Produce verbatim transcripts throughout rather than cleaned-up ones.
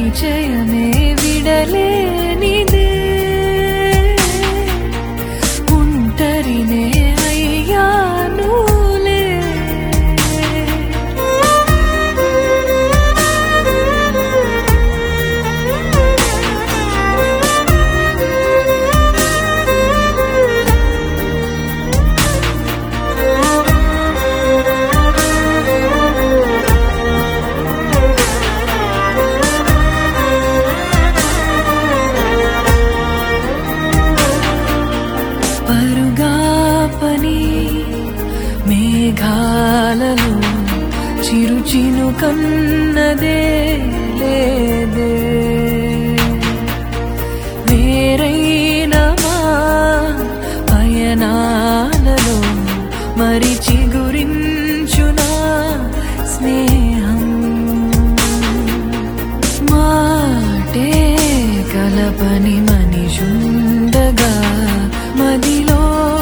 పరిచయమే విడలేనిదే ఒంటరినే అయ్యానులే పరుగాపని మేఘాలలో చిరుచిను కన్నదే లేదే వేరైన మా పయనాలలో మరి చిగురించునా స్నేహం మాటే కలపని మనిషుండగా మదిలో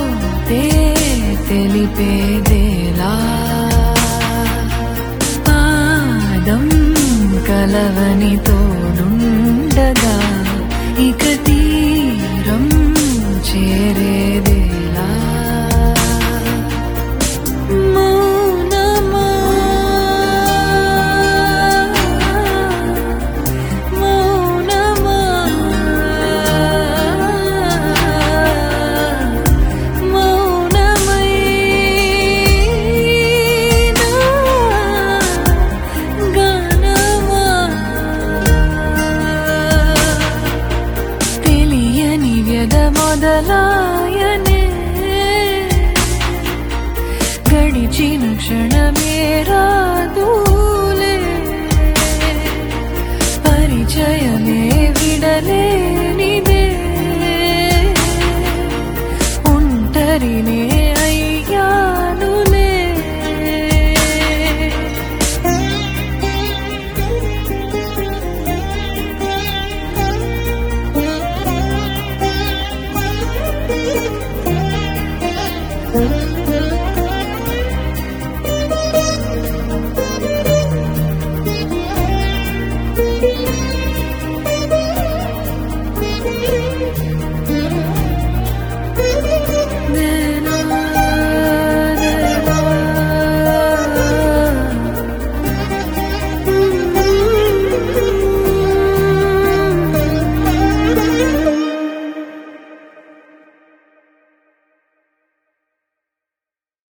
తెలిపేదేలా పాదం కలవని తోడుండగా ఇక తీరం చేరేదేలా మౌనమా మౌనమా మొదలాయనే గడిచిన క్షణమే రాదులే పరిచయమే విడలేనిదే ఒంటరినే అయ్యానులే Thank you.